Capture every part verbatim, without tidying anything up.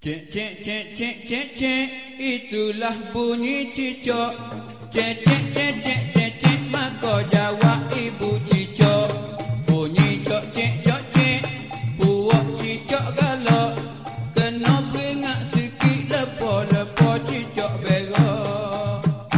Cek cek cek cek cek cek, itulah bunyi cicak. Cek cek cek cek cek cek, maka jawab ibu cicak. Bunyi cok cek cok cek, puak cicak galak. Kena beringat sikit lepo-lepo cicak berak.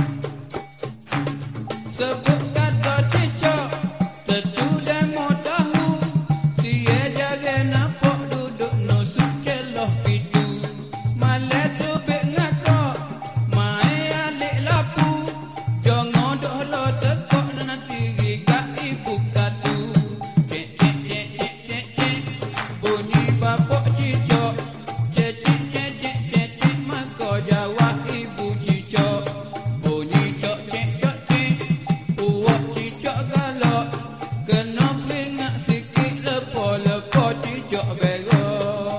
Sebut kata cicak, tentu demo tahu. Sia jaga nampak duduk nusuk celoh pintu. Malah tubik ngakak, mai alik lapu. Jangan dok lo tekok nanti gigak ibu katu. Cek cek cek cek cek cek, bunyi bapak cicak. Cek cek cek cek cek cek, maka jawab ibu cicak. Bunyi cok cek cok cek, puak cicak galak. Kena peringat sikit lepo-lepo cicak berak.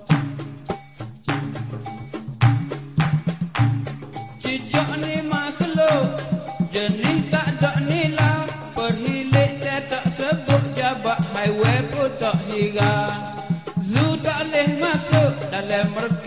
Cicak ni makhluk jenis tak ada nilai. Perhilik saya tak sebut, jabat highway pun tak hira. Zoo tak boleh masuk dalam mereka.